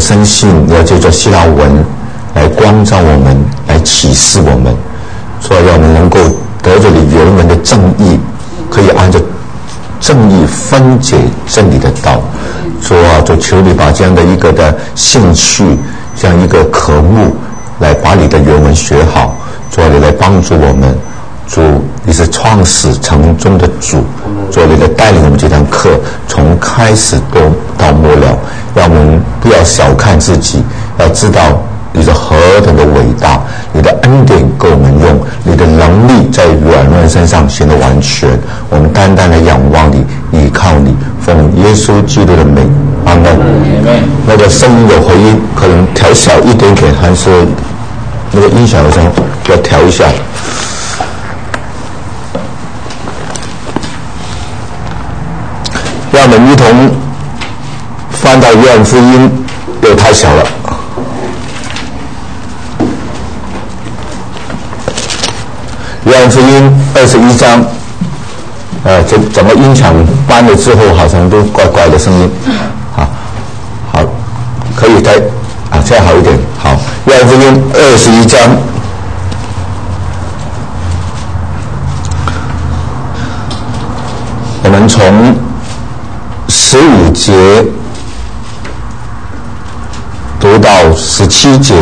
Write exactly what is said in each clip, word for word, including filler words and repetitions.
深信你要借着希腊文来光照我们，来启示我们，说让我们能够得着你原文的正义，可以按照正义分解真理的道。主啊，就求你把这样的一个的兴趣，这样一个渴慕，来把你的原文学好。主啊，你来帮助我们。主，你是创始成终的主，主，你来带领我们这堂课从开始到到末了，让我们不要小看自己，要知道你是何等的伟大，你的恩典够我们用，你的能力在软弱身上显得完全。我们单单的仰望你，依靠你，奉耶稣基督的名，阿门。那个声音有回音，可能调小一点点，还是那个音响的声要调一下。让我们一同翻到约翰福音，又太小了。约翰福音二十一章，呃，这整个音响关了之后，好像都怪怪的声音。好，好，可以再啊，这样好一点。好，约翰福音二十一章，我们从十五节读到十七节，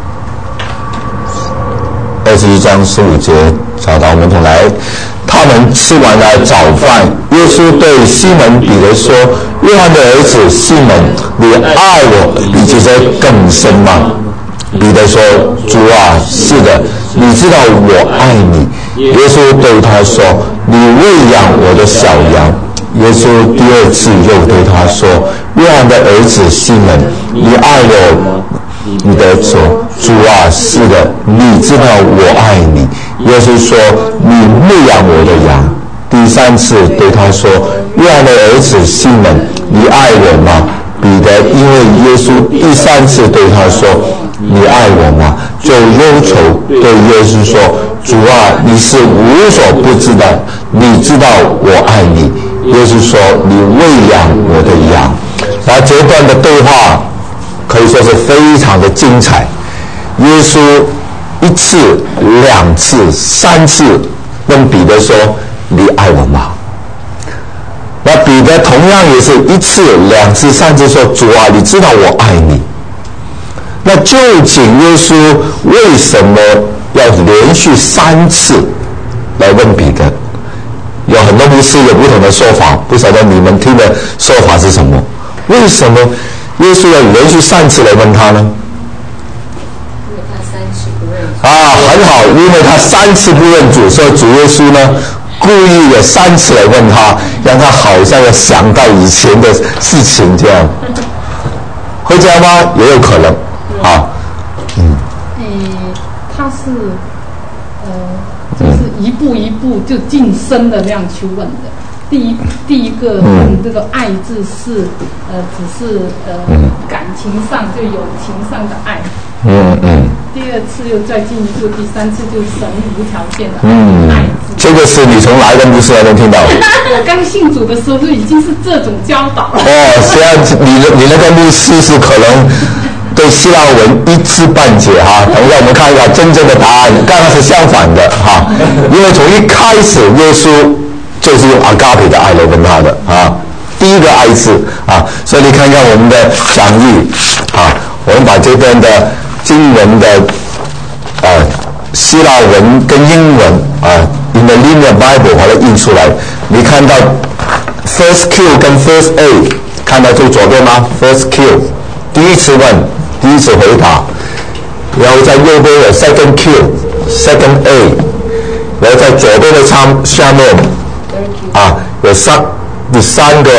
二十一章十五节，找到我们同来。他们吃完了早饭，耶稣对西门彼得说：“约翰的儿子西门，你爱我比这些更深吗？”彼得说：“主啊，是的，你知道我爱你。”耶稣对他说：“你喂养我的小羊。”耶稣第二次又对他说：“约翰的儿子西门，你爱我吗？”彼得说：“主啊，是的，你知道我爱你。”耶稣说：“你牧养我的羊。”第三次对他说：“约翰的儿子西门，你爱我吗？”彼得因为耶稣第三次对他说：“你爱我吗？”就忧愁对耶稣说：“主啊，你是无所不知的，你知道我爱你。”耶稣说：“你喂养我的羊。”然后这段的对话可以说是非常的精彩。耶稣一次、两次、三次问彼得说：“你爱我吗？”那彼得同样也是一次、两次、三次说：“主啊，你知道我爱你。”那究竟耶稣为什么要连续三次来问彼得？有很多牧师有不同的说法，不晓得你们听的说法是什么？为什么耶稣要连续三次来问他呢？ 因为他三次不认主。 啊，很好，因为他三次不认主，所以主耶稣呢故意的三次来问他，让他好像要想到以前的事情这样。会这样吗？也有可能啊。嗯。 诶，他是呃。就是一步一步就晋升的那样去问的。第一，第一个问这个爱字是，呃，只是呃、嗯、感情上就友情上的爱。 嗯嗯。 第二次又再进一步，第三次就神无条件的嗯爱字。 这个是你从哪一个牧师那边听到？ 我刚信主的时候就已经是这种教导了。 哦，虽然你你那个牧师是可能对希腊文一知半解哈，等一下我们看一下真正的答案，刚刚是相反的哈。因为从一开始耶稣就是用阿嘎培的爱来问他的啊，第一个爱字啊，所以你看看我们的讲义啊，我们把这边的经文的呃希腊文跟英文啊 ，in the Linear Bible 把它印出来，你看到 first Q 跟 first A， 看到最左边吗 ？first Q 第一次问。第一次回答，然后在右边有 second Q、second A， 然后在左边的仓下面啊有三第三个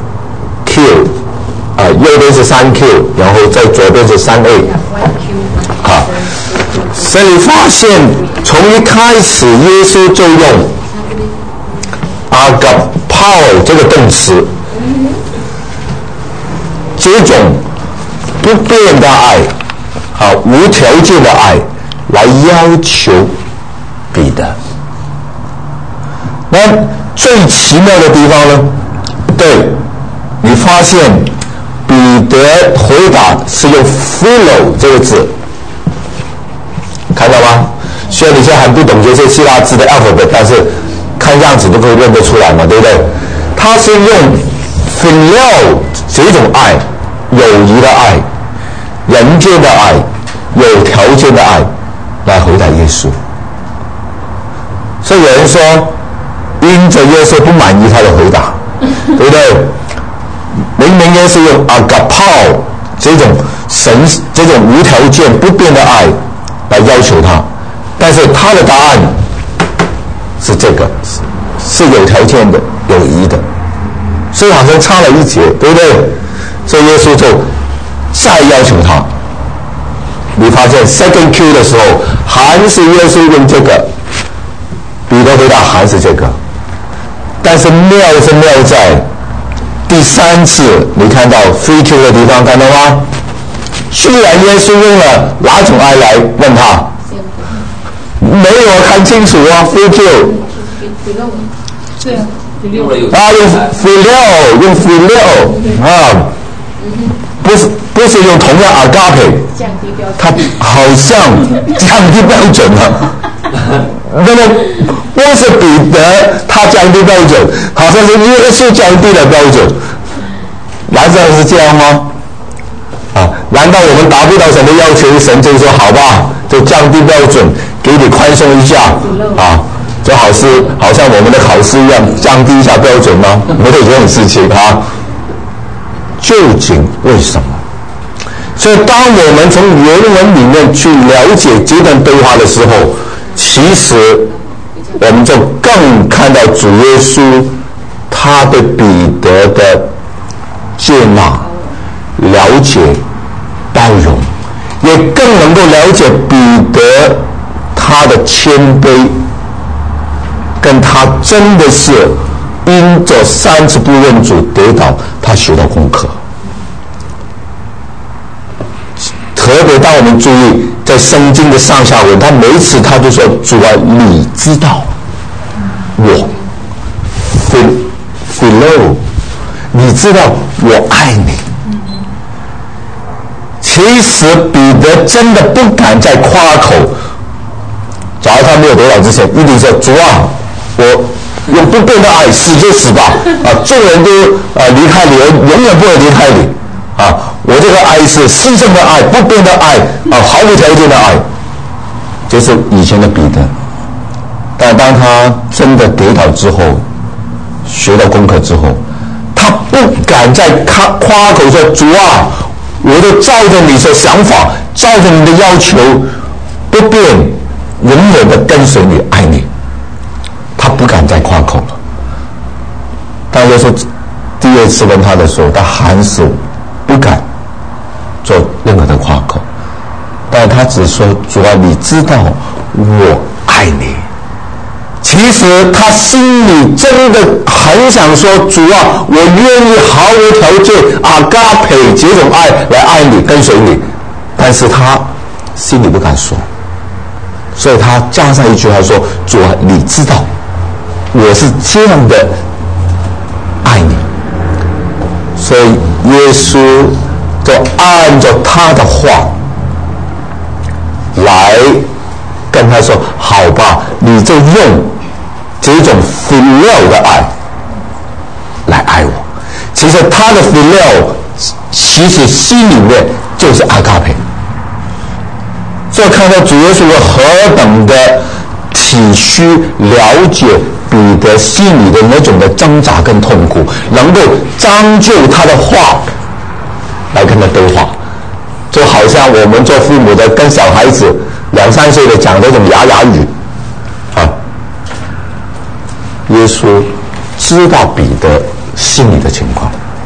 Q， 啊右边是三 Q， 然后在左边是三 A， 啊，所以你发现从一开始耶稣就用 agapao 这个动词，这种不变的爱，啊，无条件的爱，来要求彼得。那最奇妙的地方呢？对，你发现彼得回答是用 philo 这个字，看到吗？虽然你现在还不懂这些希腊字的 alphabet， 但是看样子都可以认得出来嘛，对不对？他是用 philo 这种爱，友谊的爱，人间的爱，有条件的爱来回答耶稣。所以有人说因着耶稣不满意他的回答，对不对？明明耶稣用 agapao 这种神这种无条件不变的爱来要求他，但是他的答案是这个，是有条件的，有谊的，所以好像差了一截，对不对？所以耶稣就再要求他。你发现 second Q 的时候，还是耶稣用这个，彼得回答还是这个，但是妙是妙在第三次，你看到 three Q 的地方，看到吗？居然耶稣用了哪种爱来问他？没有看清楚啊 three Q。 对啊， 啊，用 phileo， 用 phileo 啊，不是不是用同样 agape， 降低标准， 他好像降低标准了。那么不是彼得他降低标准，好像是耶稣降低了标准，难道是这样吗？啊，难道我们达不到神的要求，神就说好吧，就降低标准，给你宽松一下啊？就好是好像我们的考试一样，降低一下标准吗？没有这种事情啊。究竟为什么？所以当我们从原文里面去了解这段对话的时候，其实我们就更看到主耶稣他对彼得的接纳、了解、包容，也更能够了解彼得他的谦卑，跟他真的是因着三次不认主跌倒，他学到功课。特别当我们注意在圣经的上下文，他每一次他都说主啊，你知道我 philo， 你知道我爱你。其实彼得真的不敢再夸口，假如他没有跌倒之前一定说主啊，我用不变的爱死就死吧，啊，众人都啊离开你，永远不会离开你啊！我这个爱是牺牲的爱，不变的爱啊，毫无条件的爱，这是以前的彼得。但当他真的跌倒之后，学到功课之后，他不敢再夸夸口说主啊，我都照着你的想法，照着你的要求，不变，永远的跟随你，爱你。他不敢再夸口了。当耶稣第二次问他的时候，他还是不敢做任何的夸口，但他只说主啊，你知道我爱你。其实他心里真的很想说主啊，我愿意毫无条件阿嘎培这种爱来爱你，跟随你，但是他心里不敢说，所以他加上一句话说主啊，你知道我是这样的爱你。所以耶稣就按照他的话来跟他说好吧，你就用这种 phileo 的爱来爱我。其实他的 phileo 其实心里面就是阿嘎培。所以看到主耶稣何等的体恤了解彼得心里的那种的挣扎跟痛苦，能够将就他的话来跟他对话，就好像我们做父母的跟小孩子两三岁的讲这种牙牙语啊。耶稣知道彼得心里的情况，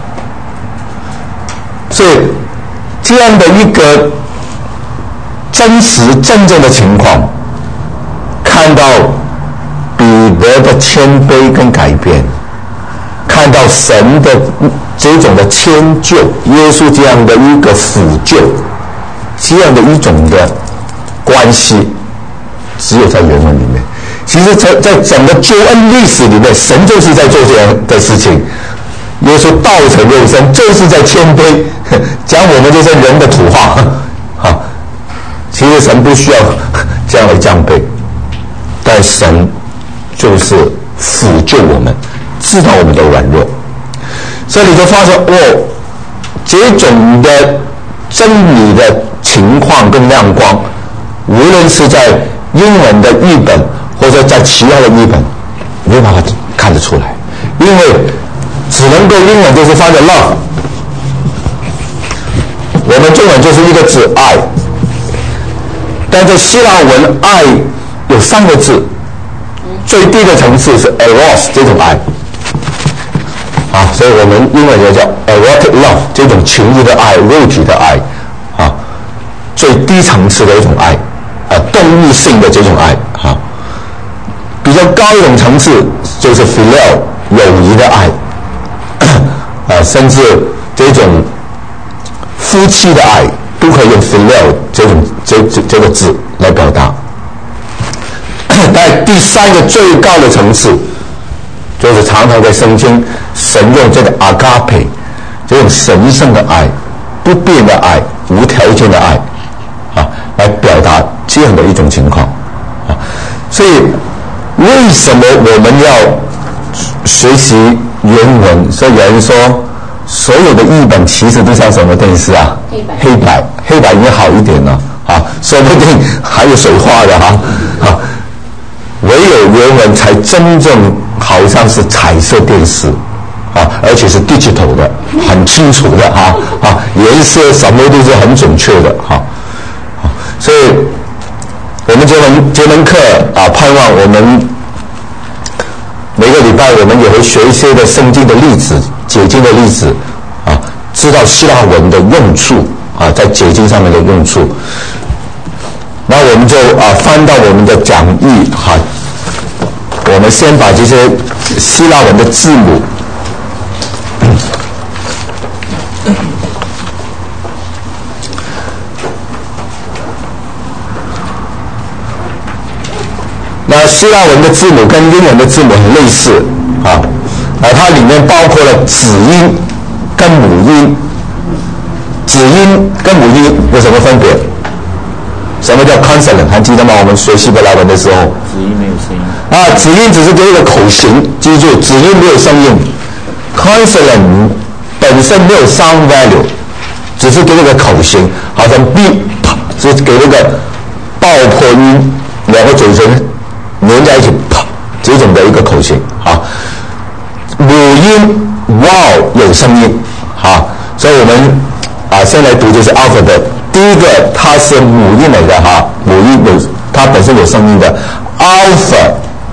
所以这样的一个真实真正的情况，看到彼得的谦卑跟改变，看到神的这种的迁就，耶稣这样的一个辅救，这样的一种的关系，只有在原文里面。其实在在整个救恩历史里面，神就是在做这样的事情， 耶稣道成肉身，就是在谦卑，讲我们这些人的土话。啊，其实神不需要这样的降卑，但神就是辅救我们，知道我们的软弱。所以你就发现哦，这种的真理的情况跟亮光，无论是在英文的译本或者在其他的译本，没办法看得出来，因为只能够英文就是翻的 love， 我们中文就是一个字爱，但在希腊文爱有三个字，最低的层次是 eros 这种爱。啊，所以我们英文也叫 erotic love， 这种情欲的爱、肉体的爱，啊，最低层次的一种爱，啊，动物性的这种爱，啊，比较高一种层次就是 phileo 友谊的爱，啊，甚至这种夫妻的爱都可以用 phileo 这种这这这个字来表达。但第三个最高的层次，就是常常在圣经神用这个 agape 这种神圣的爱、不变的爱、无条件的爱啊，来表达这样的一种情况啊。所以为什么我们要学习原文？所以有人说所有的译本其实都像什么电视啊？ 黑白黑白黑白已经好一点了啊，说不定还有水画的哈啊。唯有原文才真正好像是彩色电视啊，而且是 digital 的，很清楚的哈啊，颜色什么都是很准确的哈、啊。所以我们这门这门课啊，盼望我们每个礼拜我们也会学一些的圣经的例子、解经的例子啊，知道希腊文的用处啊，在解经上面的用处。那我们就啊翻到我们的讲义哈、啊，我们先把这些希腊文的字母，那希腊文的字母跟英文的字母很类似啊，啊，它里面包括了子音跟母音，子音跟母音有什么分别？什么叫 consonant？ 还记得吗？我们学希伯来文的时候， 子音没有声音啊，子音只是给一个口型，记住，子音没有声音 ，consonant 本身没有 sound value， 只是给那个口型，好像 b， 只是给那个爆破音，两个嘴唇连在一起，啪，这种的一个口型啊。母音 wow 有声音啊，所以我们啊先来读就是 alphabet。第一个它是母音来的哈，母音有它本身有声音的 alpha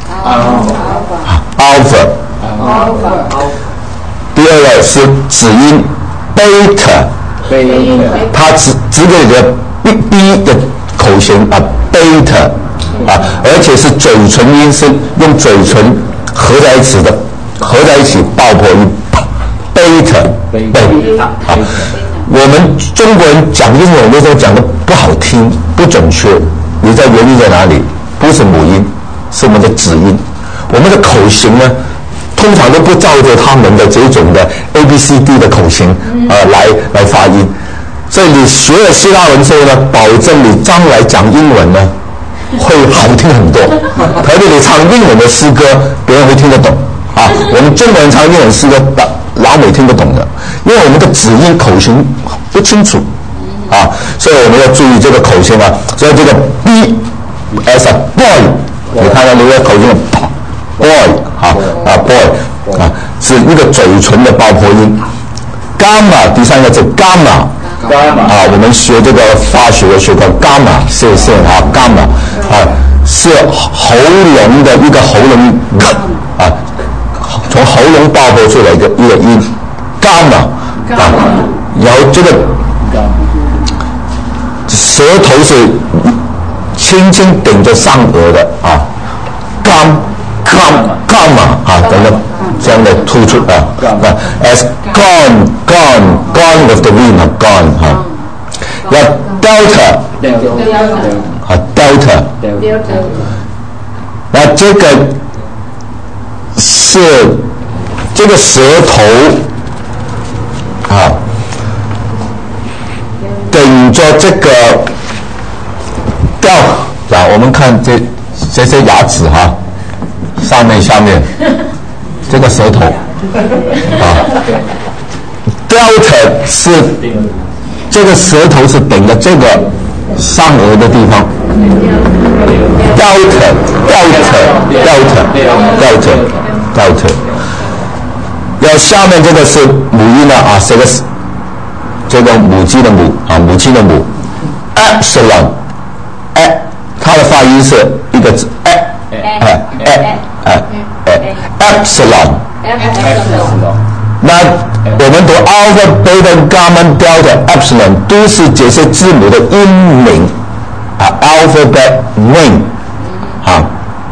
alpha alpha。第二个是子音 beta， 它只只给你的 b b 的口型啊 beta 啊，而且是嘴唇音，是用嘴唇合在一起的，合在一起爆破音 beta beta 啊。我们中国人讲英文的时候讲的不好听、不准确，你知道原因在哪里？不是母音，是我们的子音。我们的口型呢，通常都不照着他们的这种的 A B C D 的口型呃来来发音。所以你学了希腊文之后呢，保证你将来讲英文呢会好听很多。特别你唱英文的诗歌，别人会听得懂啊。我们中国人唱英文诗歌，老美听不懂的，因为我们的子音口型不清楚啊，所以我们要注意这个口型啊。所以这个 B as a boy， 你看到那个口型 boy 啊啊 boy 啊，是一个嘴唇的爆破音。gamma 第三个是 gamma 啊，我们学这个化学的学过 gamma 射线啊 gamma 啊，是喉咙的一个喉咙音啊。从喉咙爆破出来一个一个音 gamma 啊，然后这个舌头是轻轻顶着上颚的啊 gam gam gamma 啊等等这样的突出啊啊 as gone gone gone with the wind 啊 gone 啊，然后 delta 啊 delta 那这个是这个舌头啊，顶着这个吊啊，我们看这这些牙齿哈、啊，上面下面这个舌头啊 ，delta 是这个舌头是顶着这个上颚的地方 ，delta delta delta delta delta， 要下面这个是母音了啊，这个是这个母鸡的母啊，母亲的母 ，epsilon， 哎，它的发音是一个字，哎哎哎哎哎 ，epsilon。那我们读 alpha、beta、gamma、delta、epsilon 都是这些字母的音名啊 ，alphabet ring 啊。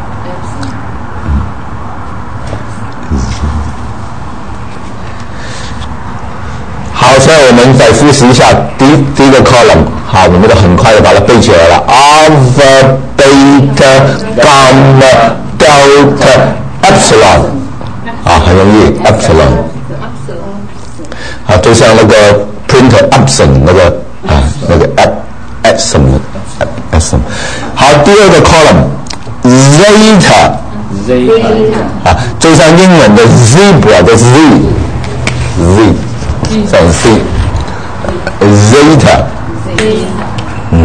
好，所以我们再复习一下第第一个 column， 好，我们就很快的把它背起来了 ，alpha、beta、gamma、delta、epsilon， 啊，很容易 epsilon。啊，就像那个 printer Epson 那个啊，那个 Epson Epson。好，第二个 column zeta Zeta 啊，就像英文的 zebra 的 z z 像 z zeta， 嗯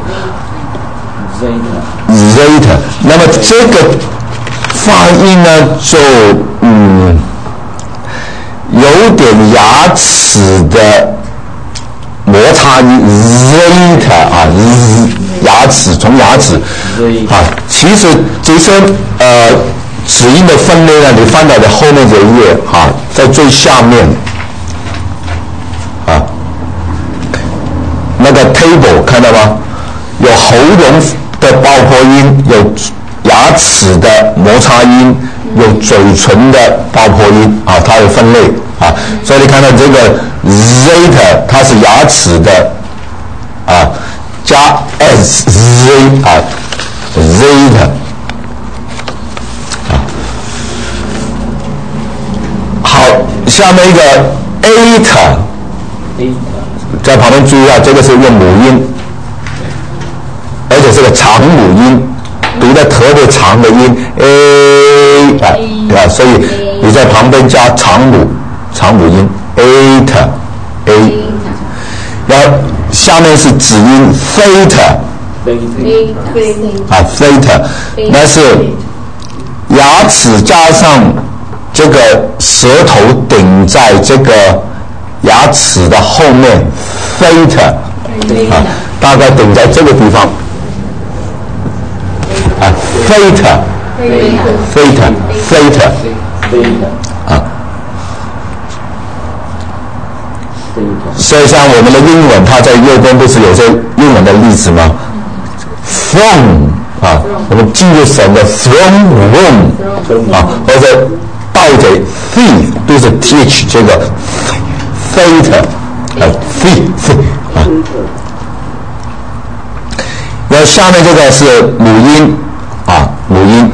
zeta。那么这个发音呢，就嗯。有点牙齿的摩擦音 zeta 啊，牙齿从牙齿啊，其实这些呃子音的分类呢，你翻到的后面这一页啊，在最下面啊，那个 table 看到吗？有喉咙的爆破音，有牙齿的摩擦音，有嘴唇的爆破音啊，它有分类啊，所以你看到这个 zeta 它是牙齿的啊，加 s z 啊 zeta 啊，好，下面一个 eta 在旁边注意啊，这个是用母音，而且是个长母音。读的特别长的音 a 啊啊，所以你在旁边加长母长母音 eta a， 然后下面是子音 theta 啊 theta， 那是牙齿加上这个舌头顶在这个牙齿的后面 theta 啊，大概顶在这个地方。啊 ，theta， theta， theta， 啊，所以像我们的英文，它在右边不是有些英文的例子吗 ？Throne 啊，我们记住神的 throne room 啊，或者倒着 thief 都是 th 这个 theta 啊 thief 啊，然后下面这个是母音。啊，母音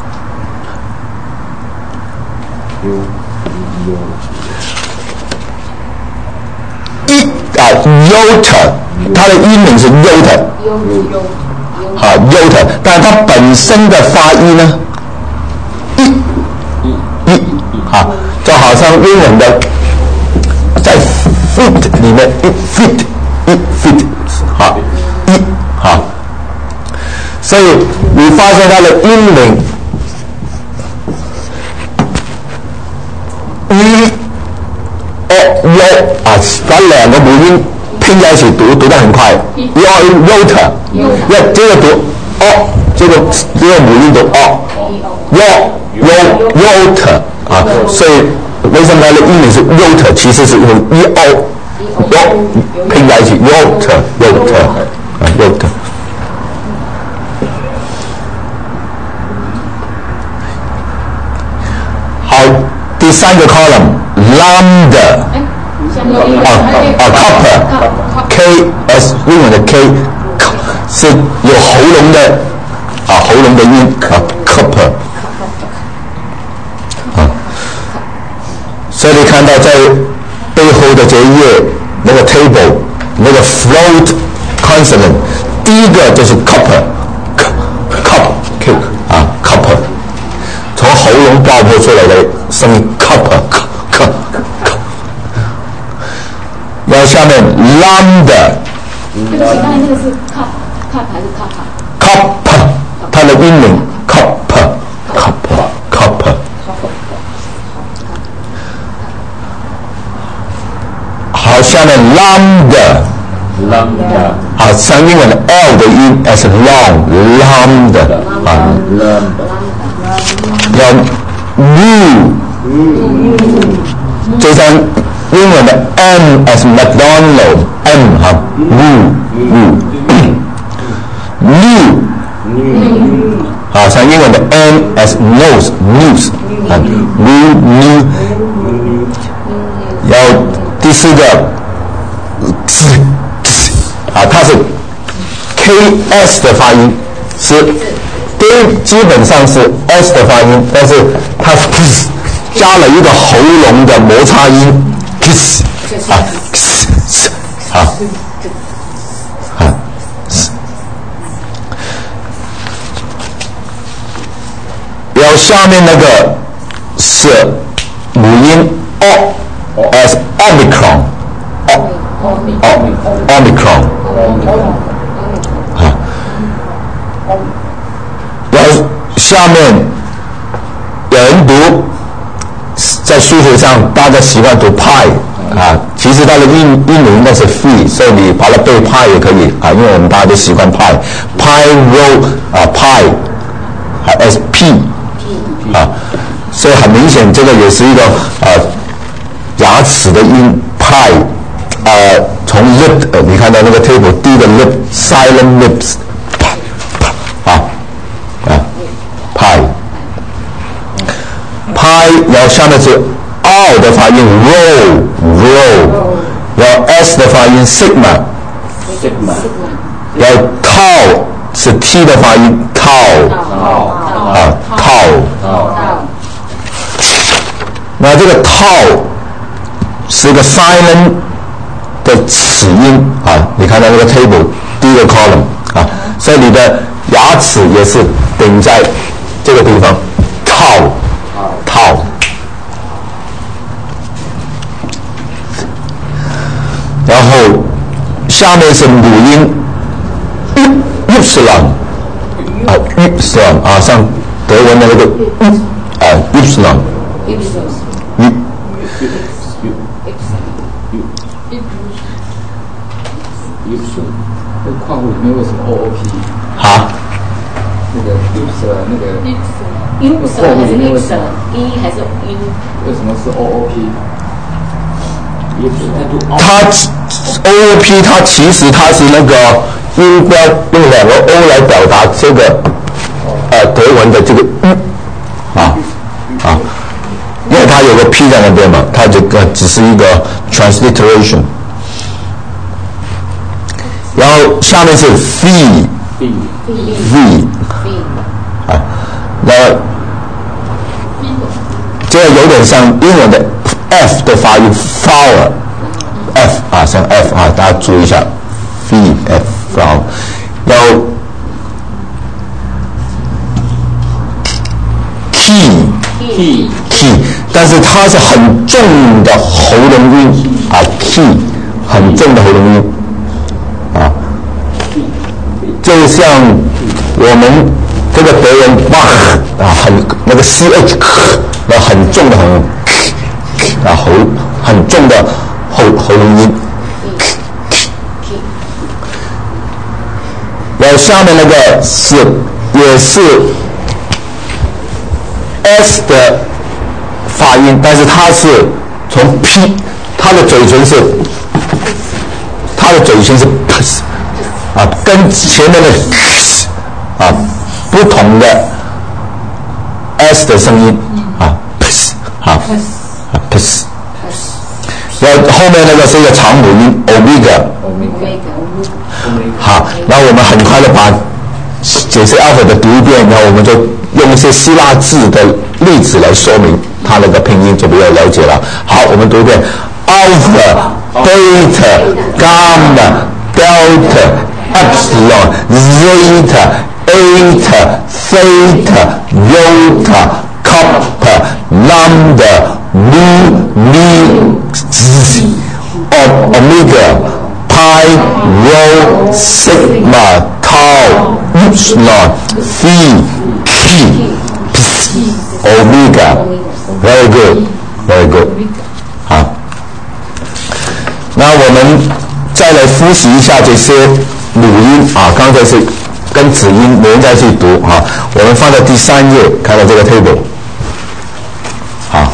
一啊 ，iota， 它的音名是 iota， 好 iota， 但它本身的发音呢，一一啊，就好像英文的在 fit 里面一 fit 一 fit 好一好。所以你发现它的音名一、哦、哟啊，把两个母音拼在一起读，读得很快。哟 ，yota， 要这个读哦，这个这个母音读哦，哟哟 yota 啊，所以为什么它的音名是 yota？ 其实是用一哦哟拼在一起 yota yota 啊 yota。第三个 column lambda 啊啊 copper k s 英文的 k 是有喉咙的啊喉咙的音啊 copper 啊，所以你看到在背后后的这一页那个 table 那个 float consonant， 第一个就是 copper cup cake 啊 copper， 从喉咙爆破出来的声音 copper cup， 然后下面 lambda， 对不起，刚才那个是 cup cup 还是 cup copper， 它的英文 copper copper copper。好，下面 lambda lambda， 好，像英文的 L 的音 as long lambda 啊，要 mu， 就像英文的 M as McDonald M 哈 mu mu new 好，像英文的 N as nose news 啊 new new， 要第四个啊，它是 K S 的发音，是都基本上是 S 的发音，但是它加了一个喉咙的摩擦音 kiss 啊 kiss 啊啊，然后下面那个是母音 O as omicron omicron 啊，然后下面有人读，在数学上大家习惯读 pi 啊，其实它的英英文应该是 phi， 所以你把它背 pi 也可以啊，因为我们大家都习惯 pi pi row 啊 pi 啊 as p 啊，所以很明显这个也是一个呃牙齿的音 pi， 呃从 lip 呃你看到那个 table 第一个 lip silent lips 啊啊 pi pi， 然后下面是 R 的发音 row row， 然后 S 的发音 sigma sigma， 然后 tau 是 T 的发音 tau 啊 tau， 那这个 tau 是一个 silent 的齿音啊，你看到那个 table 第一个 column 啊，所以你的牙齿也是顶在这个地方 tau tau， 然后下面是母音 ypsilon 啊 ypsilon 啊，像德文的那个啊 ypsilon y Epsilon， 那个括弧里面为什么 O O P？ 哈， 那个 Epsilon 那个 Epsilon 还是 Epsilon E 还是 U？ 为什么是 O O P？ 它 O O P 它其实它是那个音标用两个 O 来表达这个呃德文的这个 U 啊啊，因为它有个 P 在那边嘛，它这个只是一个 transliteration。然后下面是 V V 啊，那这个有点像英文的 F 的发音 flower F 啊，像 F 啊，大家注意一下 V F flower， 然后 key Key key， 但是它是很重的喉咙音啊 key 很重的喉咙音啊，就像我们这个德文 Bach 啊，很那个 C H 那很重的很啊喉很重的喉喉咙音，然后下面那个是也是 S 的发音，但是它是从 P， 它的嘴唇是它的嘴唇是 P 啊，跟前面的 P 啊不同的 S 的声音啊 P 啊 P， 然后后面那个是一个长母音 Omega， 好，然后我们很快的把解释 alpha 的读一遍，然后我们就用一些希腊字的例子来说明它那个拼音，就比较了解了。好，我们读一遍 alpha, beta, gamma, delta, epsilon, zeta, eta, theta, iota, kappa, lambda, mu, mi, z, omega, pi, rho, sigma, tau, epsilon, phi, chi, psi, omega. Very good, very good. 好，那我们再来复习一下这些母音啊，刚才是跟子音连在一起读啊。我们放在第三页，看到这个 table。好，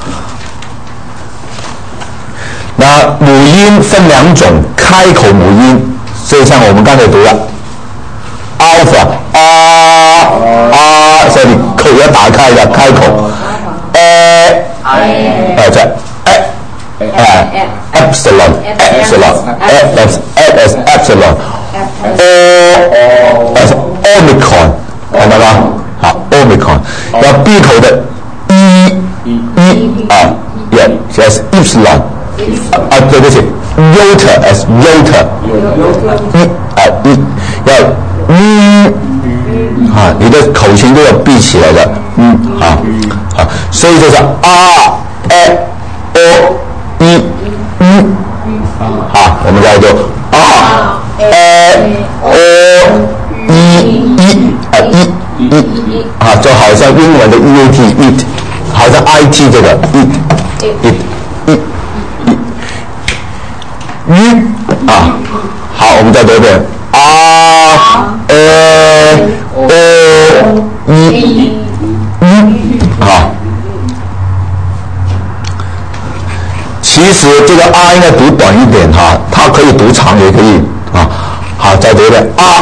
那母音分两种，开口母音，所以像我们刚才读的 alpha 啊啊，所以你口要打开的，开口。呃，呃，这 呃，epsilon epsilon epsilon epsilon o omicron 看到吗？好 omicron 要闭口的 e e 啊 ，yeah yes epsilon 啊对不起 iota as iota 一啊一要嗯啊，你的口型都要闭起来的，嗯好好，所以就是 r e o e u 好，我们再读 r e o e e 啊 e e 啊，就好像英文的 e a t eat， 好像 i t 这个 eat eat eat eat 啊，好，我们再读一遍 r e o e u 好。其实这个 R 应该读短一点哈，它可以读长也可以啊。好，再读一遍 R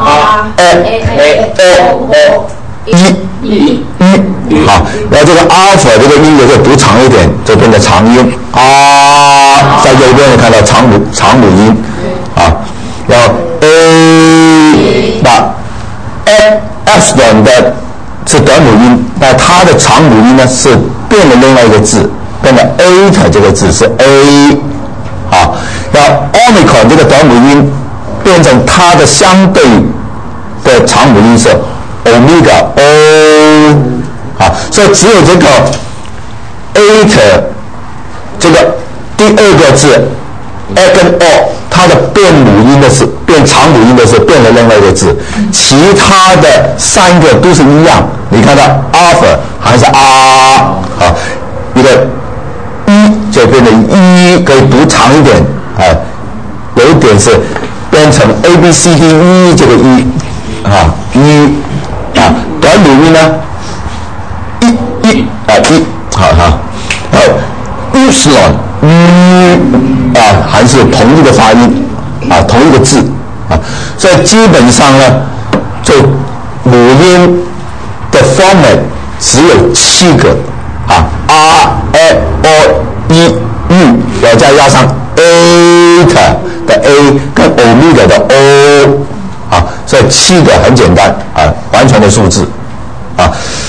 A O O E E 好，然后这个 alpha 这个音也可以读长一点，就变成长音啊。在右边看到长母长母音啊，然后 A 那 epsilon 的是短母音，那它的长母音呢是变了另外一个字。变成 eta 这个字是 a， 好，然后 omicron 这个短母音变成它的相对的长母音是 omega o， 好，所以只有这个 eta 这个第二个字 a 跟 o， 它的变母音的是变长母音的是变了另外一个字，其他的三个都是一样。你看到 alpha 还是 r， 好，一个。一就变成一，可以读长一点啊，有一点是变成 A B C D E 这个一啊一啊，短母音呢一一啊一，好好，然后 epsilon 一啊还是同一个发音啊，同一个字啊，所以基本上呢，就母音的 format 只有七个啊 R A O E U， 要再加上 eta 的 A 跟 omega 的 O 啊，所以七个很简单啊，完全的数字啊。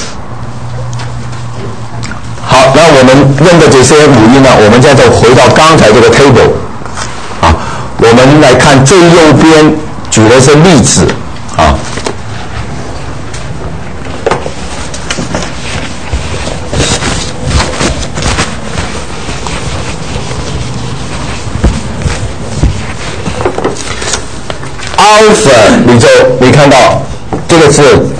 好，那我们认的这些母音呢，我们现在就回到刚才这个 table 啊，我们来看最右边举的是例子啊。alpha 你就你看到这个字，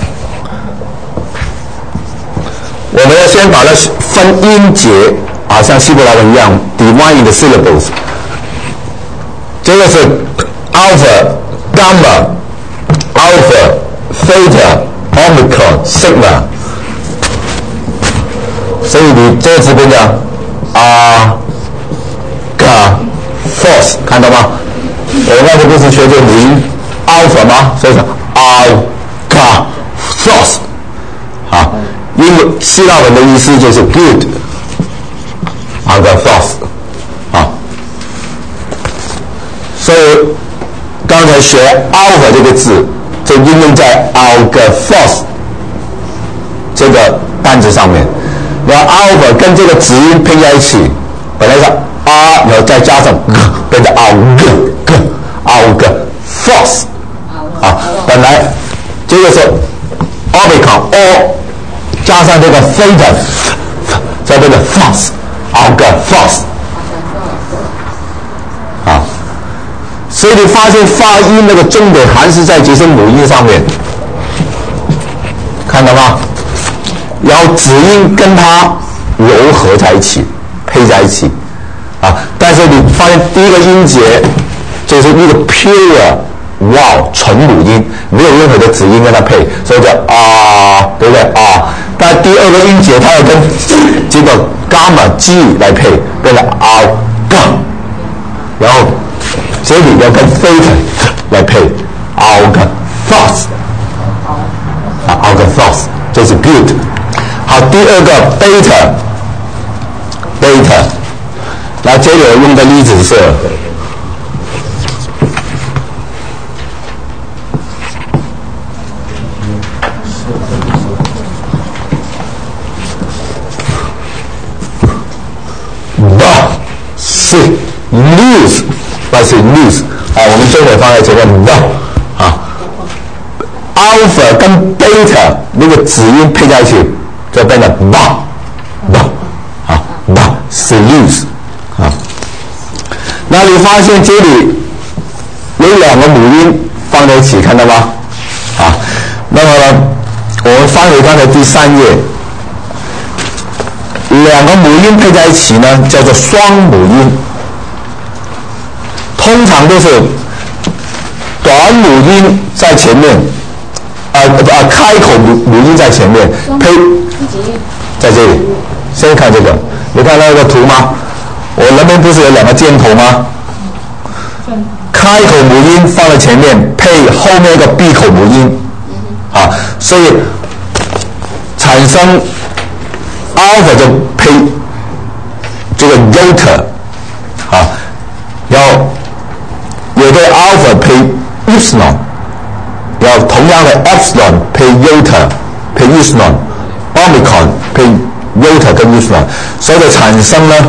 我们要先把它分音节啊，像希伯来文一样 divide the syllables。这个是 alpha gamma alpha theta omicron sigma， 所以你这个字变成 r ga force， 看到吗？我们刚才不是学这个母音 alpha 吗？所以说 alpha force 啊，因为希腊文的意思就是 good alpha force 啊，所以刚才学 alpha 这个字就应用在 alpha force 这个单词上面，然后 alpha 跟这个子音拼在一起本来是 r， 然后再加上 g， 变成 aug g aug force 啊，本来这个是 omicron o 加上这个 theta， 再变成 force aug force 啊，所以你发现发音那个重点还是在这些母音上面，看到吗？然后子音跟它糅合在一起，配在一起啊。但是你发现第一个音节就是一个 pure wow 纯母音，没有任何的子音跟它配，所以叫啊，对不对啊？但第二个音节它要跟这个 gamma g 来配，变成 a g， 然后这里要跟 theta 来配 a g force 啊 a g force， 这是 good。好，第二个 beta beta， 那这里我用的例子是吧是 lose， 那是 lose 啊，我们重点放在前面吧啊 ，alpha 跟 beta 那个子音配在一起。就变成 ba ba 啊 ba 是 lose 啊，那你发现这里有两个母音放在一起，看到吗？啊，那么呢，我们翻回刚才第三页，两个母音配在一起呢，叫做双母音，通常都是短母音在前面，啊啊，开口母母音在前面配。在这里，先看这个，你看那个图吗？我那边不是有两个箭头吗？开口母音放在前面，配后面一个闭口母音，啊，所以产生 alpha 就配这个 iota， 啊，然后有的 alpha 配 epsilon， 然后同样的 epsilon 配 iota 配 epsilon。omicron 配 iota 跟 epsilon， 所以就产生呢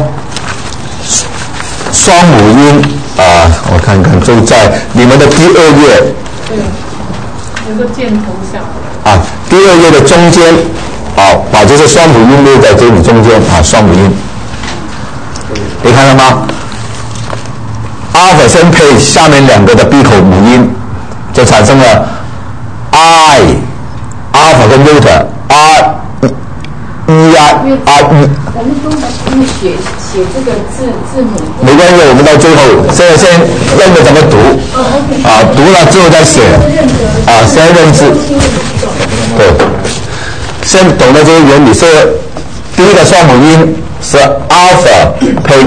双母音啊、呃，我看看就在你们的第二页， 对，有个箭头下啊，第二页的中间，好，把这些双母音列在这里中间啊，双母音，你看到吗 ？alpha 先配下面两个的闭口母音，就产生了 I alpha 跟 iota。R一啊啊一， 我们中文不是写写这个字字母， 没关系，我们到最后现在先认得怎么读，啊，读了之后再写，啊，先认字，对，先懂得这个原理。所以第一个双母音是 alpha 配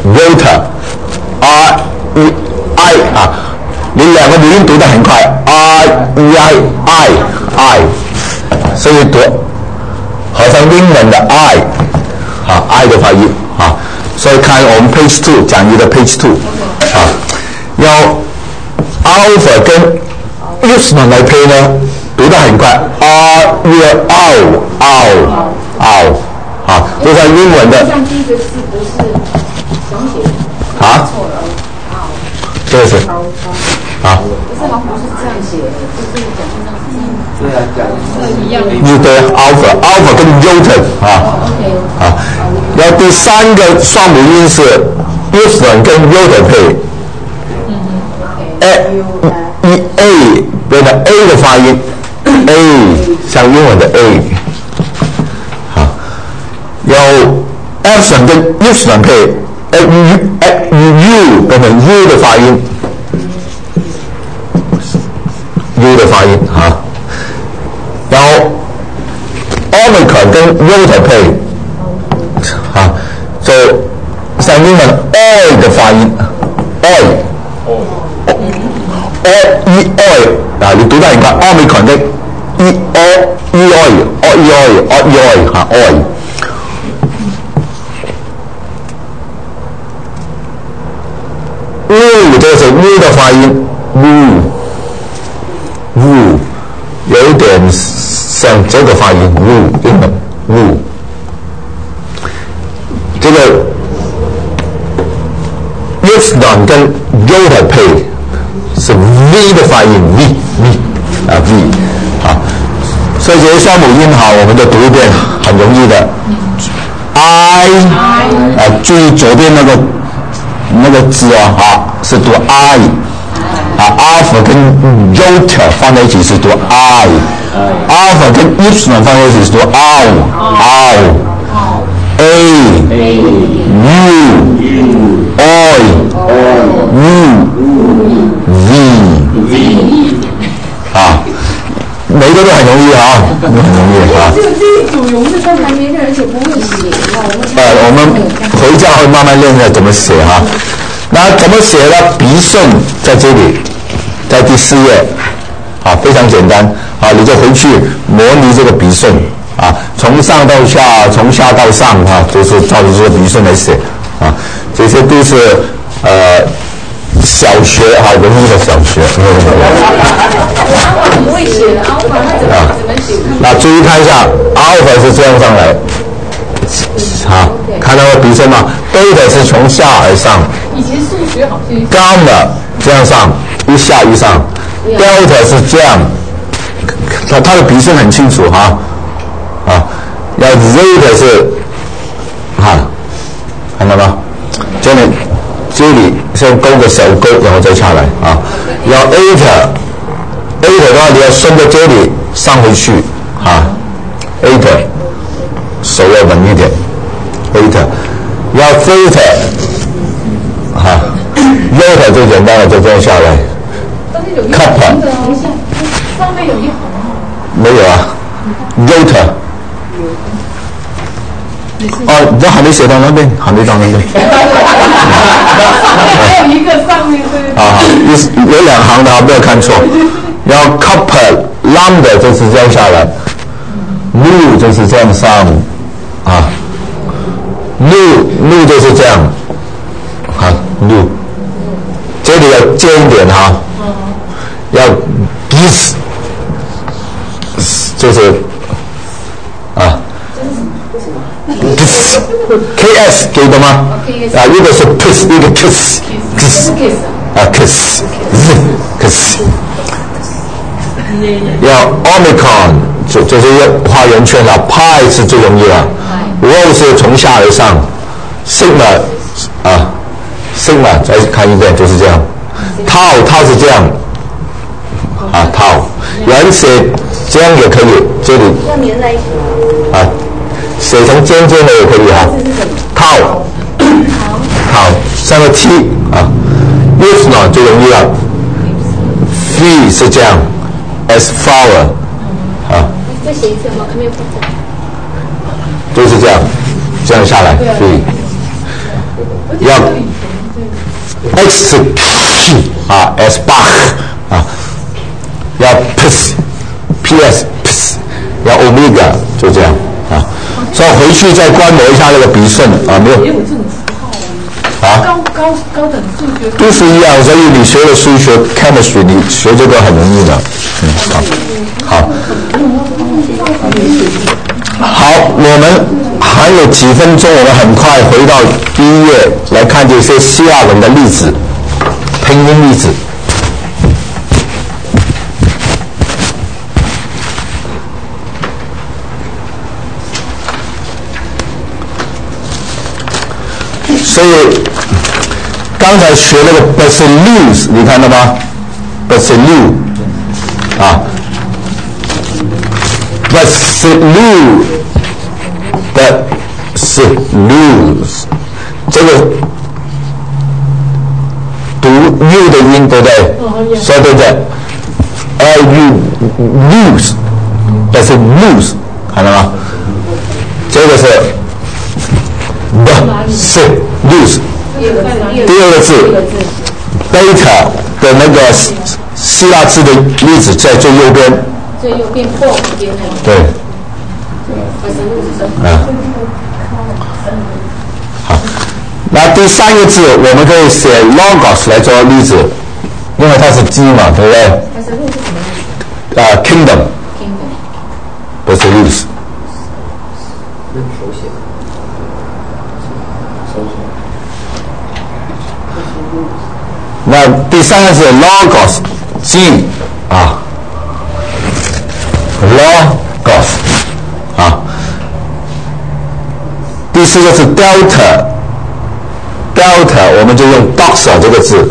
iota，r e i 啊，你两个母音读得很快 ，r e i i i， 所以读。合成英文的 I， 啊 I 的发音啊，所以看我们 page two 讲义的 page two 啊，要 alpha 跟 epsilon 来配呢，读得很快 R E O O O 啊，就像英文的。 像第一个字不是小写啊？ 错了啊。 这是啊。 不是，好像不是这样写的，就是讲上是这样。 对啊，讲一样。 你对 alpha alpha 跟 iota 啊啊，然后第三个双母音是 epsilon 跟 iota 配，嗯 a e a 变成 a 的发音 ，a 像英文的 a， 好，然后 epsilon 跟 epsilon 配 a u a u 变成 u 的发音 ，u 的发音啊。然后 omicron 跟 iota 配啊，就像英文 oil 的发音 oil o e oil 啊，你读得很快 omicron 跟 e o e oil o e oil o e oil 啊 oil， u 这个是 u 的发音 u u 有点像这个发音 ，wu 英文 wu， 这个的发音 v v 啊 v 啊，所以这些双母音好，我们就读一遍，很容易的。I 啊，注意左边那个那个字哦，啊，是读 I 啊 ，alpha 跟 iota 放在一起是读 I，alpha 跟 epsilon 放在一起是读 ow，ow，a u oi u v 啊，每一个都很容易啊，都很容易啊。 就这一组容易都还没认，而且不会写哦。 呃，我们回家会慢慢练的怎么写哈。那怎么写呢？鼻顺在这里，在第四页，啊，非常简单啊，你就回去模拟这个鼻顺啊，从上到下，从下到上啊，就是照着这个鼻顺来写啊，这些都是呃小学啊，容易的小学。 我不会写的 alpha 它怎么怎么写？ 那注意看一下 ，alpha 是这样上来。好，看到了鼻顺吗？贝塔是从下而上， 以前数学好像伽马这样上，一下一上 ，delta 是这样，它它的鼻顺很清楚哈，啊，要 zeta 是，啊，看到吗？这里这里先勾个小勾，然后再下来啊，要 eta，eta 的话你要顺着这里上回去啊 ，eta。手要稳一点 ，eta， 要 theta， 哈 ，delta 最简单了，就这样下来。 但是有一 kappa 行的，等一下，上面有一行没有啊 ，delta。哦，你还没写到那边，还没到那边。 还有一个上面是啊，有有两行的啊，不要看错。然后 kappa lambda 就是这样下来。mu 就是这样上，啊 ，mu mu 就是这样，啊 mu， 这里要尖一点哈，要 gis， 就是啊 gis ks 给的吗？啊，一个是 kiss， 一个 kiss kiss 啊 kiss kiss， 要 omicron。就就是画圆圈了 ，pi 是最容易了 ，rho 是从下而上 ，sigma 啊 ，sigma 再看一遍就是这样 ，tau tau 是这样啊 tau， 有人写这样也可以，这里要粘在一起啊，写成尖尖的也可以哈 ，tau tau 上个 t 啊 ，epsilon 最容易了 ，phi 是这样 ，as flower 啊。 再写一次吗？没有碰到。 就是这样，这样下来，所以要 x 是 p 啊 s bach 啊，要 ps ps ps， 要 omega 就这样啊，所以回去再观摩一下那个鼻顺啊，没有也有这种符号啊， 高高高等数学都是一样，所以你学了数学 chemistry， 你学这个很容易的，嗯，好，好。好，我们还有几分钟，我们很快回到第一页来看这些希腊文的例子，拼音例子。所以刚才学那个 basileus， 你看到吗 ？basileus 啊。Basileus 的 Basileus 这个读 u 的音对不对？说对不对 ？l u lose Basileus 看到吗？这个是 Basileus 第二个字 beta 的那个希腊字的例子在最右边。 最右边破边那个。 对。啊。好，那第三个字我们可以写 logos 来做例子，因为它是鸡嘛，对不对？ 它是路是什么意思？ 啊 ，kingdom。 kingdom。 不是 lose。 用手写。手写。 那第三个是 logos， G 啊 ，logos 啊。第四个是 delta，delta 我们就用 doxa 这个字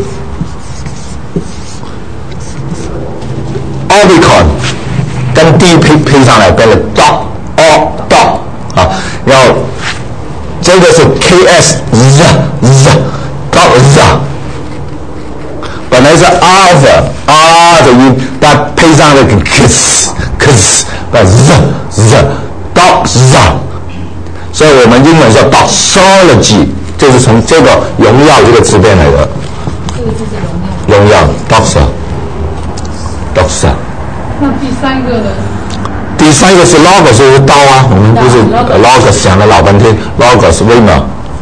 ，omicron 跟 d 配配上来变成 dot o dot 啊，然后这个是 ks z z dot z， 本来是 alpha r 的音，但配上了个 kis kis 把 z z dot z。所以我们英文说 doxology 就是从这个荣耀这个字变来的。 这个就是荣耀 doxa doxa。 那第三个呢？ 第三个是 logos 就是刀啊，我们不是 logos 讲了老半天 logos 为什么？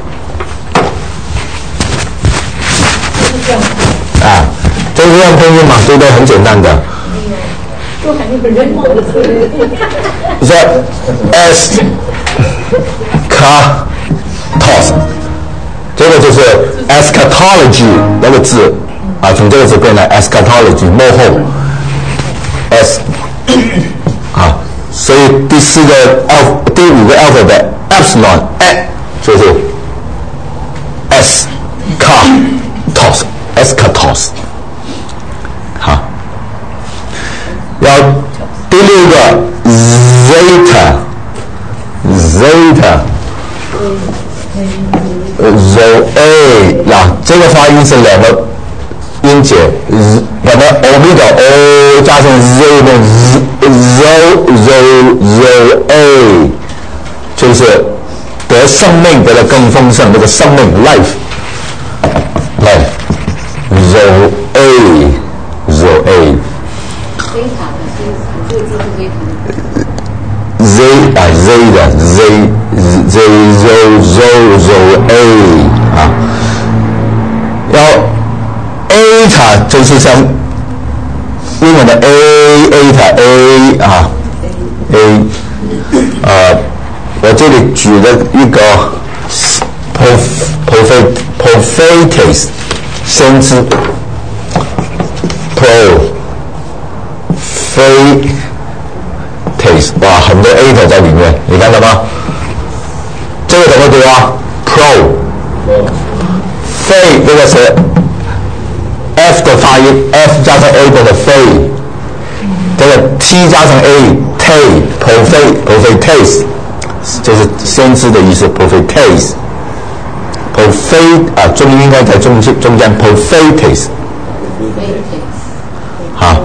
就是这样。 啊，就是这样拼音嘛，对不对？很简单的。 都很有人猛的词。 这 s catos 这个就是 eschatology 那个字啊，从这个字变来 eschatology 幕后 s 啊，所以第四个 alph 第五个 alphabet epsilon e 就是 s catos eschatos 好，然后第六个 zeta zeta zoe 呀，这个发音是两个音节，把它 omega o 加上 z 的 z zo zo zoe 就是得生命得的更丰盛，那个生命 life life zoe zoe Z 啊 Z 的 Z Z Z Z Z A 啊，然后 A 它就是像英文的 A A 它 A 啊 A 呃，我这里举了一个 prophetes 先知 prophet哇，很多 a 在里面，你看到吗？这个怎么读啊 ？pro， 非这个是 f 的发音 ，f 加上 a 的 fe， 这个 t 加上 a，te prophet prophetes 就是先知的意思 prophetes prophet 啊，中音应该在中间中间 prophetes， 好。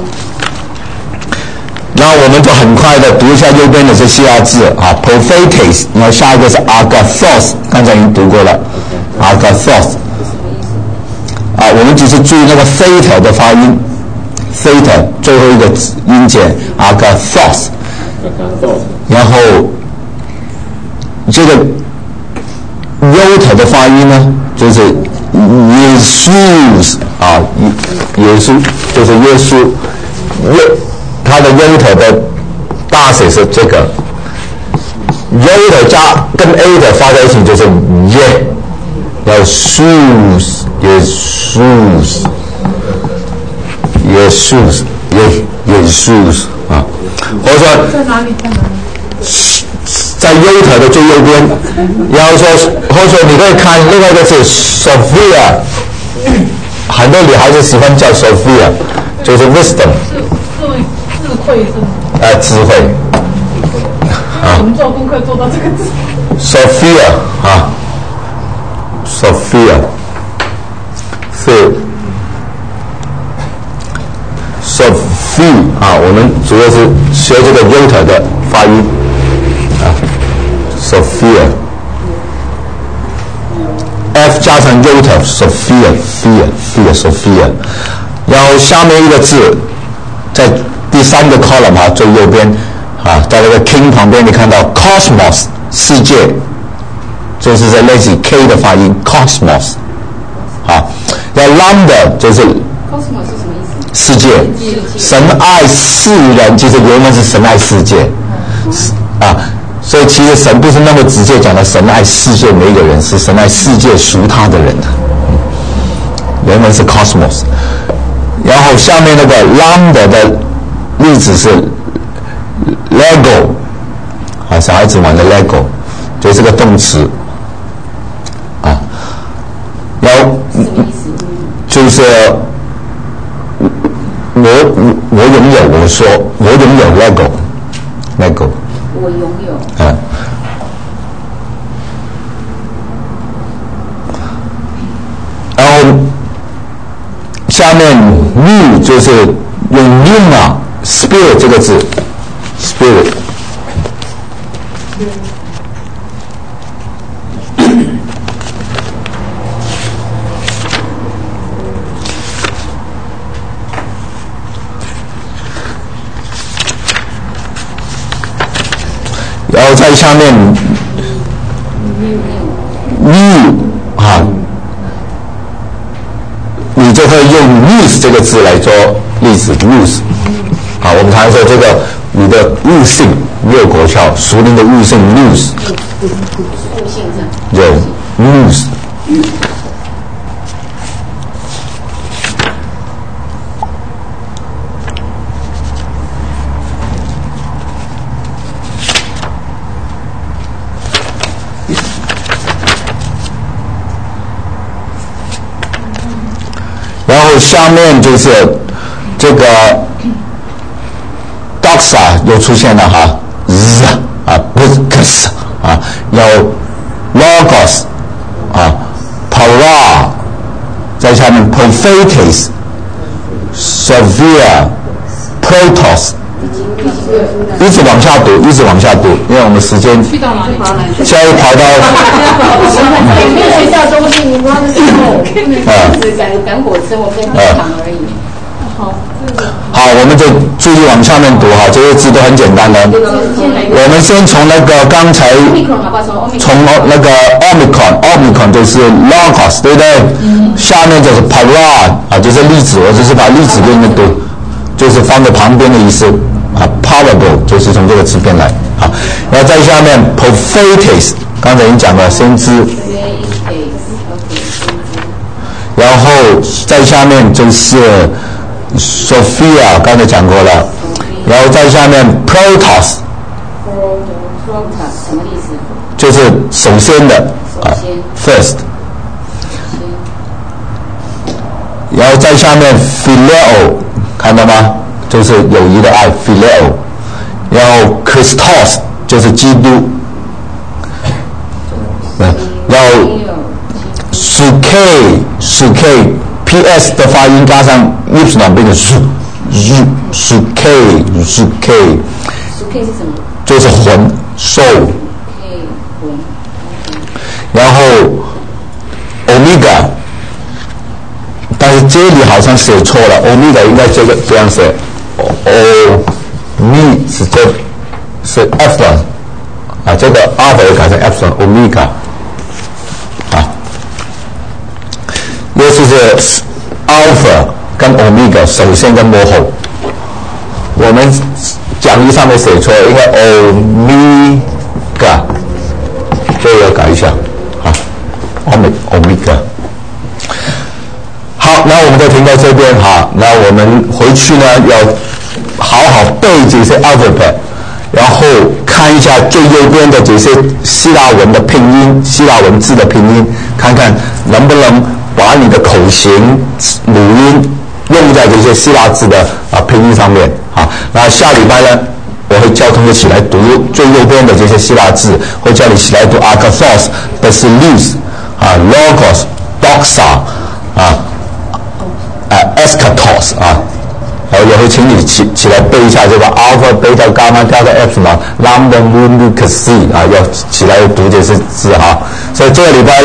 然后我们就很快的读一下右边的这希腊字啊 ，prophetes， 然后下一个是 agathos， 刚才已经读过了 ，agathos， 啊，我们只是注意那个 theta 的发音 ，theta 最后一个音节 agathos， 然后这个 iota 的发音呢，就是 Jesus 啊，耶稣就是耶稣，耶。它的 iota 的大写是这个 iota 加跟 a 的发在一起就是耶，要 shoes 耶 shoes 耶 shoes 耶耶 shoes 啊，或者说在哪里？在哪里？ 在 iota 的最右边，然后说或者说你可以看另外一个是 Sophia， 很多女孩子喜欢叫 Sophia， 就是 wisdom。 智慧是吗？ 呃，智慧。 啊。我们做功课做到这个字。 Sophia 啊 ，Sophia 是 Sophia 啊，我们主要是学这个 iota 的发音啊 ，Sophia。F 加上 iota Sophia Sophia Sophia， 然后下面一个字在第三个 column 啊，最右边啊，在那个 king 旁边，你看到 cosmos 世界，就是在类似 K 的发音 cosmos 啊，然后 lambda 就是 cosmos 是什么意思？ 世界，神爱世人，其实原文是神爱世界啊，所以其实神不是那么直接讲的神爱世界每一个人，是神爱世界属他的人的，原文是 cosmos。 然后下面那个 lambda 的例子是 Lego 啊，小孩子玩的 Lego， 就是个动词啊。然后就是我我我拥有，我说我拥有 Lego Lego， 我拥有。 啊。然后下面 new 就是用 pneuma spirit 这个字 spirit。然后在下面 new 啊，你就会用 news 这个字来做例子 news 啊，我们常说这个你的悟性越国窍，属灵的悟性 news 悟性对 news。然后下面就是这个 doxa 又出现了哈 z 啊 buscus 啊，有 logos 啊 para， 在下面 prophetes severe protos， 一直往下读，一直往下读，因为我们时间去到哪里？ 现在跑到没有学校东西，你光是只赶赶火车，我跟你讲而已。好， 好，我们就继续往下面读哈，这些字都很简单的。我们先从那个刚才从那个 omicron omicron 就是 logos 对不对？嗯、下面就是 para 啊，就是例子，我只是把例子给你们读，就是放在旁边的意思啊 parable 就是从这个词变来啊。然后在下面 prophetes 刚才已经讲了先知。然后在下面就是 Sophia， 刚才讲过了。然后在下面 Protos， 什么意思？ 就是首先的啊 ，First。然后在下面 Phileo， 看到吗？就是友谊的爱 Phileo。然后 Christos 就是基督。然后 Suke Suke P S 的发音加上 Y 变成 su su Suke Suke Suke 是什么？ 就是魂 soul。然后 Omega， 但是这里好像写错了 ，Omega 应该这个这样写 ，O me 是这是 Epsilon 啊，这个 Alpha 改成 Epsilon Omega。也就是 alpha 跟 omega 首先跟幕后，我们讲义上面写错，应该 omega， 这个要改一下啊 omega。好，那我们就停在这边哈。那我们回去呢要好好背这些 alphabet， 然后看一下最右边的这些希腊文的拼音，希腊文字的拼音，看看能不能把你的口型、母音用在这些希腊字的啊拼音上面啊。那下礼拜呢，我会教同学起来读最右边的这些希腊字，会教你起来读 akathos 的是 luz 啊 logos doxa 啊啊 eschatos 啊。然后也会请你起起来背一下这个 alpha beta gamma delta epsilon lambda mu nu xi 啊，要起来读这些字哈。所以这个礼拜呢，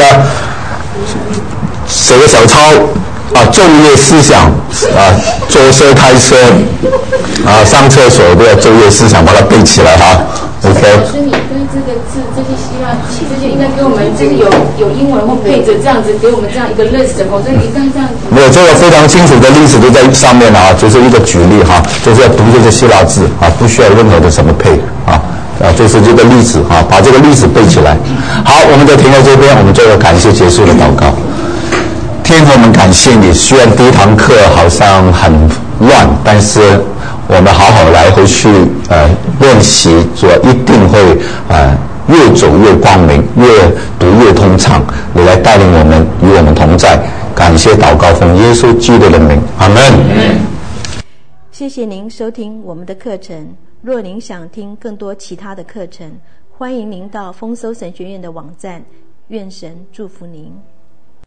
写个小抄啊，昼夜思想啊，坐车开车啊，上厕所都要昼夜思想，把它背起来哈。OK。 老师，你对这个字，这些希腊，这些应该给我们就是有有英文或配着这样子给我们这样一个 list， 否则你刚这样子。 没有，这个非常清楚的例子都在上面了啊，就是一个举例哈，就是要读这些希腊字啊，不需要任何的什么配啊。啊，就是这个例子啊，把这个例子背起来。好，我们就停在这边，我们做个感谢结束的祷告。 天父，我们感谢你，虽然第一堂课好像很乱，但是我们好好来回去呃练习，主一定会呃越走越光明，越读越通畅。你来带领我们，与我们同在。感谢祷告奉耶稣基督的名，阿门。 谢谢您收听我们的课程。若您想听更多其他的课程，欢迎您到丰收神学院的网站。愿神祝福您。